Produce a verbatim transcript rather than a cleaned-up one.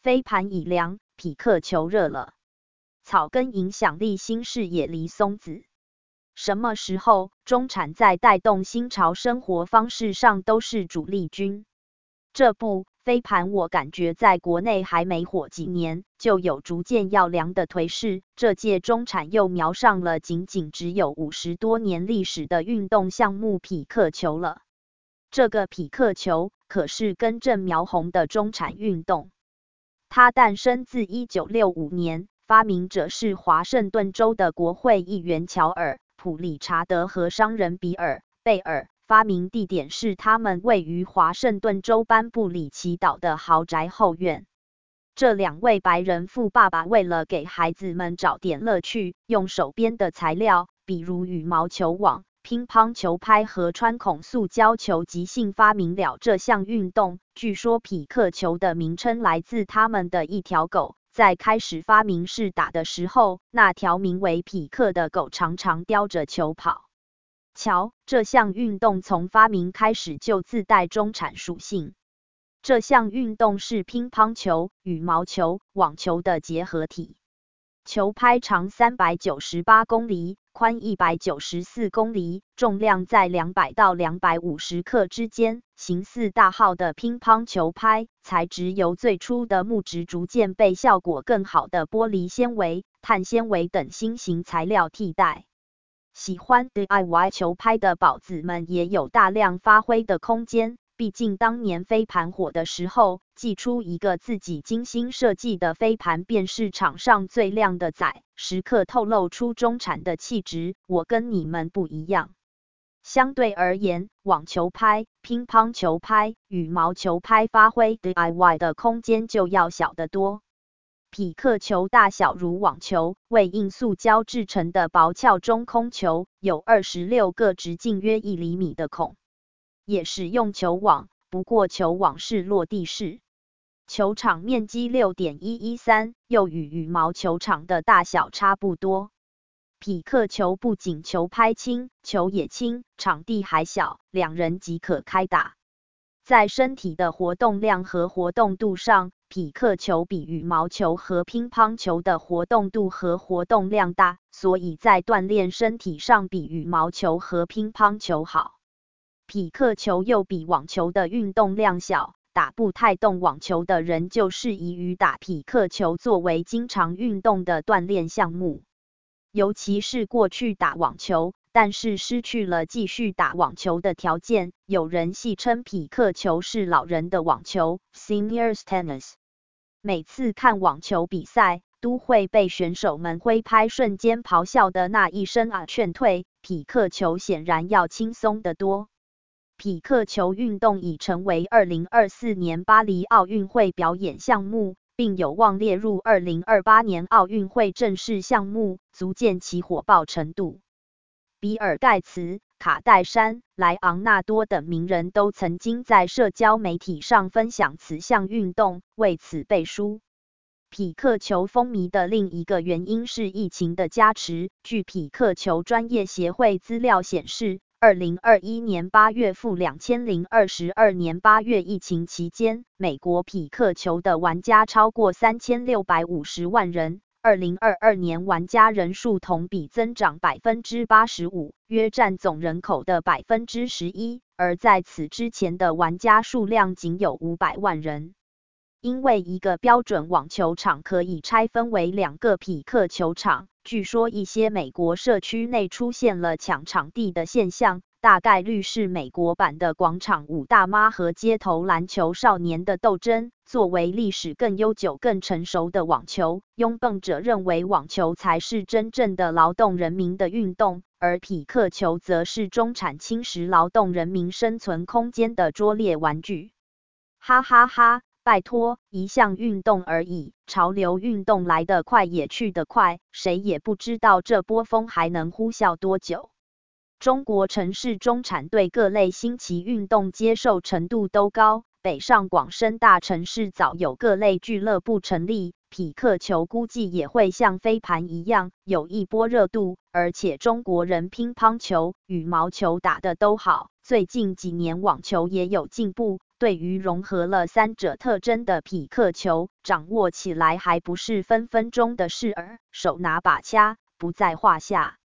飞盘已凉，匹克球热了。草根影响力新视野离松子。什么时候中产在带动新潮生活方式上都是主力军？这部飞盘我感觉在国内还没火几年，就有逐渐要凉的颓势。这届中产又瞄上了仅仅只有五十多年历史的运动项目匹克球了。这个匹克球可是根正苗红的中产运动。它诞生自一九六五年，发明者是华盛顿州的国会议员乔尔·普理查德和商人比尔·贝尔。发明地点是他们位于华盛顿州班布里奇岛的豪宅后院。这两位白人富爸爸为了给孩子们找点乐趣，用手编的材料，比如羽毛球网、乒乓球拍和穿孔塑胶球，即兴发明了这项运动。据说匹克球的名称来自他们的一条狗，在开始发明试打的时候，那条名为匹克的狗常常叼着球跑。瞧，这项运动从发明开始就自带中产属性。这项运动是乒乓球、羽毛球、网球的结合体。球拍长三百九十八公厘，宽一百九十四公厘，重量在两百到两百五十克之间，形似大号的乒乓球拍，材质由最初的木质逐渐被效果更好的玻璃纤维、碳纤维等新型材料替代。喜欢 D I Y 球拍的宝子们也有大量发挥的空间，毕竟当年飞盘火的时候，寄出一个自己精心设计的飞盘便是场上最亮的仔，时刻透露出中产的气质。我跟你们不一样。相对而言，网球拍、乒乓球拍、羽毛球拍发挥 D I Y 的空间就要小得多。匹克球大小如网球，为硬塑胶制成的薄壳中空球，有二十六个直径约一厘米的孔。也使用球网，不过球网是落地式。球场面积 六点一一三，又与羽毛球场的大小差不多。匹克球不仅球拍轻，球也轻，场地还小，两人即可开打。在身体的活动量和活动度上，匹克球比羽毛球和乒乓球的活动度和活动量大，所以在锻炼身体上比羽毛球和乒乓球好。匹克球又比网球的运动量小，打不太动网球的人就适宜于打匹克球作为经常运动的锻炼项目。尤其是过去打网球，但是失去了继续打网球的条件，有人戏称匹克球是老人的网球 （Seniors Tennis）。每次看网球比赛，都会被选手们挥拍瞬间咆哮的那一声啊劝退，匹克球显然要轻松得多。匹克球运动已成为二零二四年巴黎奥运会表演项目，并有望列入二零二八年奥运会正式项目，足见其火爆程度。比尔·盖茨、卡戴珊、莱昂纳多等名人都曾经在社交媒体上分享此项运动，为此背书。匹克球风靡的另一个原因是疫情的加持。据匹克球专业协会资料显示，二零二一年八月赴二零二二年八月疫情期间，美国匹克球的玩家超过三千六百五十万人。二零二二年玩家人数同比增长 百分之八十五， 约占总人口的 百分之十一， 而在此之前的玩家数量仅有五百万人。因为一个标准网球场可以拆分为两个匹克球场，据说一些美国社区内出现了抢场地的现象，大概率是美国版的广场舞大妈和街头篮球少年的斗争。作为历史更悠久、更成熟的网球，拥趸者认为网球才是真正的劳动人民的运动，而匹克球则是中产侵蚀劳动人民生存空间的拙劣玩具。哈哈哈，拜托，一项运动而已，潮流运动来得快也去得快，谁也不知道这波风还能呼啸多久。中国城市中产对各类新奇运动接受程度都高，北上广深大城市早有各类俱乐部成立，匹克球估计也会像飞盘一样有一波热度，而且中国人乒乓球、羽毛球打得都好，最近几年网球也有进步， 对于融合了三者特征的匹克球，掌握起来还不是分分钟的事儿，手拿把掐不在话下。